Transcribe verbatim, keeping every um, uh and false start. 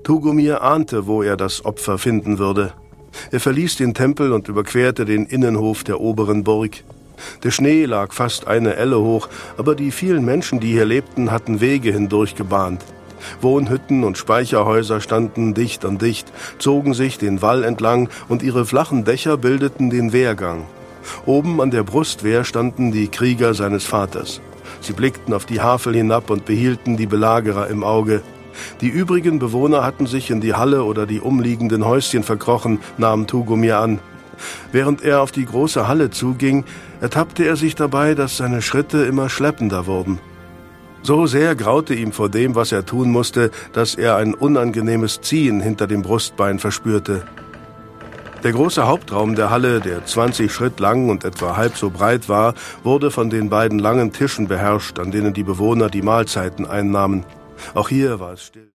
Tugomir ahnte, wo er das Opfer finden würde. Er verließ den Tempel und überquerte den Innenhof der oberen Burg. Der Schnee lag fast eine Elle hoch, aber die vielen Menschen, die hier lebten, hatten Wege hindurch gebahnt. Wohnhütten und Speicherhäuser standen dicht an dicht, zogen sich den Wall entlang und ihre flachen Dächer bildeten den Wehrgang. Oben an der Brustwehr standen die Krieger seines Vaters. Sie blickten auf die Havel hinab und behielten die Belagerer im Auge. Die übrigen Bewohner hatten sich in die Halle oder die umliegenden Häuschen verkrochen, nahm Tugomir an. Während er auf die große Halle zuging, ertappte er sich dabei, dass seine Schritte immer schleppender wurden. So sehr graute ihm vor dem, was er tun musste, dass er ein unangenehmes Ziehen hinter dem Brustbein verspürte. Der große Hauptraum der Halle, der zwanzig Schritt lang und etwa halb so breit war, wurde von den beiden langen Tischen beherrscht, an denen die Bewohner die Mahlzeiten einnahmen. Auch hier war es still.